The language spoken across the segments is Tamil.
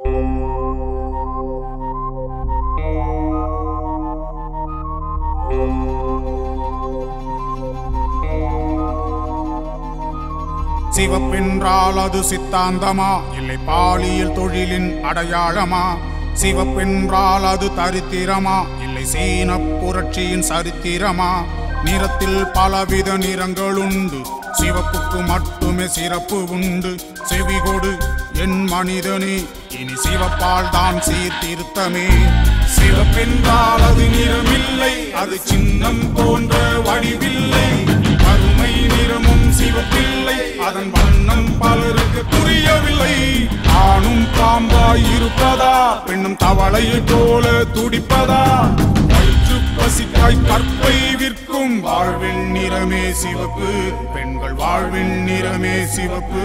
சிவப்பென்றால் அது சித்தாந்தமா இல்லை பாலியல் தொழிலின் அடையாளமா? சிவப்பென்றால் அது தரித்திரமா இல்லை சீன புரட்சியின் சரித்திரமா? நிறத்தில் பலவித நிறங்களுண்டு, சிவப்புக்கு மட்டுமே சிறப்பு உண்டு. செவிகொடு என் மனிதனே, இனி சிவப்பால் தான் சீர்திருத்தமே. சிவப்பென்றால் அது நிறமில்லை, அது சின்னம் போன்ற வடிவில்லை. கருமை நிறமும் சிவப்பில்லை, அதன் வண்ணம் பலருக்கு புரியவில்லை. ஆணும் பாம்பாய் இருப்பதா, பெண்ணும் தவளையை போல துடிப்பதா? வயிற்று பசிக்காய் கற்பை விற்கும் வாழ்வின் நிறமே சிவப்பு, பெண்கள் வாழ்வின் நிறமே சிவப்பு.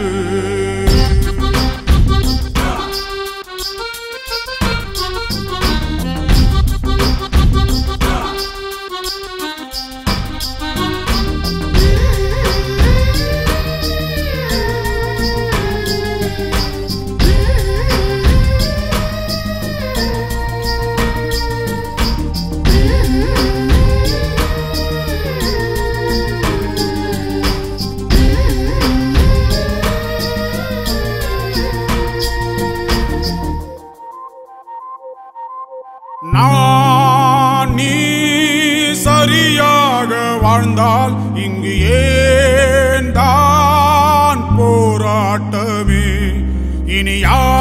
நான் நீ சரியாக வாழ்ந்தால் இங்கு ஏன் தான் போராட்டமே? இனி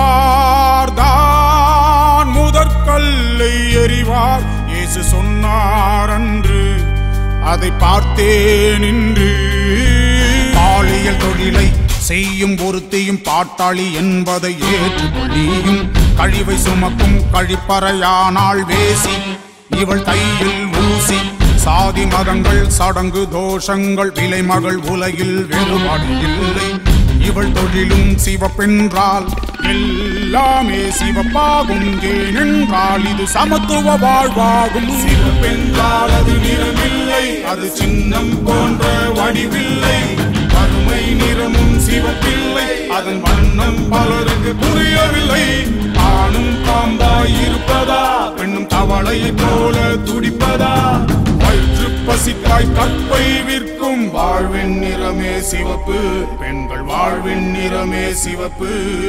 யார்தான் முதற்கல்லை எறிவார்? இயேசு சொன்னார் அன்று, அதை பார்த்தேன் இன்று. பாலியல் தொழிலை செய்யும் ஒருத்தையும் பாட்டாளி என்பதை ஏற்றுக்கொள்ளியும், கழிவை சுமக்கும் கழிப்பறையானாள் வேசி, இவள் கையில் ஊசி. சாதி மதங்கள் சடங்கு தோஷங்கள் விலைமகள் உலகில் வேறுபாடு இல்லை. இவள் தொழிலும் சிவப்பென்றால் எல்லாமே சிவப்பாகும். ஏனென்றால் இது சமத்துவ வாழ்வாகும். சிவப்பென்றால் அது நிறமில்லை, அது சின்னம் போன்ற வடிவில்லை. கருமை நிறமும் சிவப்பில்லை, அதன் வண்ணம் பலருக்கு புரியவில்லை. ஆணும் பாம்பாய் இருப்பதா, பெண்ணும் தவளையை போல துடிப்பதா? வயிற்று பசிக்காய் கற்பை விற்கும் வாழ்வின் நிறமே சிவப்பு, பெண்கள் வாழ்வின் நிறமே சிவப்பு.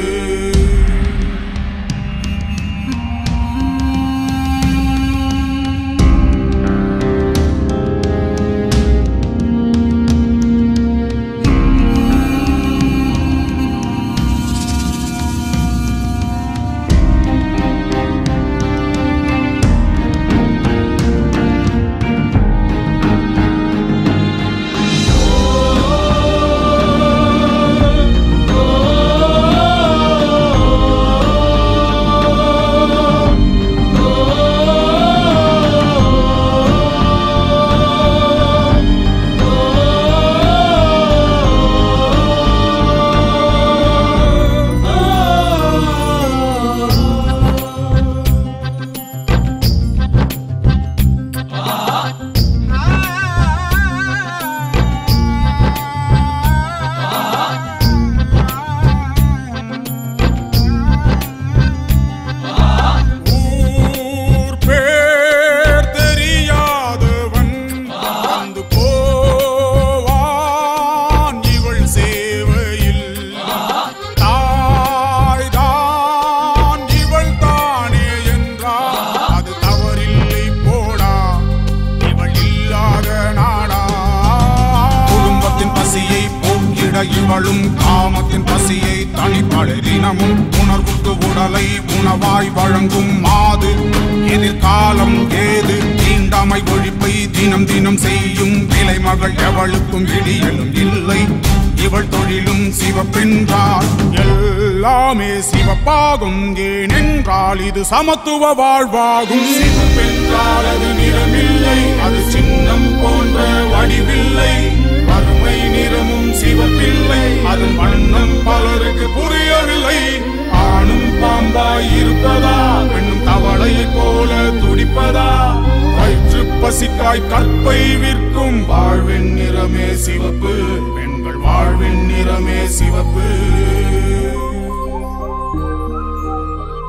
இவளும் காமத்தின் பசியை தனிப்பழறினமும் உணர்வுக்கு உடலை உணவாய் வழங்கும் மாது. எதிர்காலம் ஏது? தீண்டாமை ஒழிப்பை தினம் தினம் செய்யும் விலைமகள் எவளுக்கும் விடியலும் இல்லை. இவள் தொழிலும் சிவப்பென்றால் எல்லாமே சிவப்பாகும். ஏனென்றால் இது சமத்துவ வாழ்வாகும். சிவப்பென்றால் அது நிறமில்லை, அது சின்னம் போன்ற வடிவில்லை. கருமை நிறமும் சிவப்பில்லை, அதன் வண்ணம் பலருக்கு புரியவில்லை. ஆணும் பாம்பாய் இருப்பதா, பெண்ணும் தவளையை போல துடிப்பதா? வயிற்று பசிக்காய் கற்பை விற்கும் வாழ்வின் நிறமே சிவப்பு, பெண்கள் வாழ்வின் நிறமே சிவப்பு.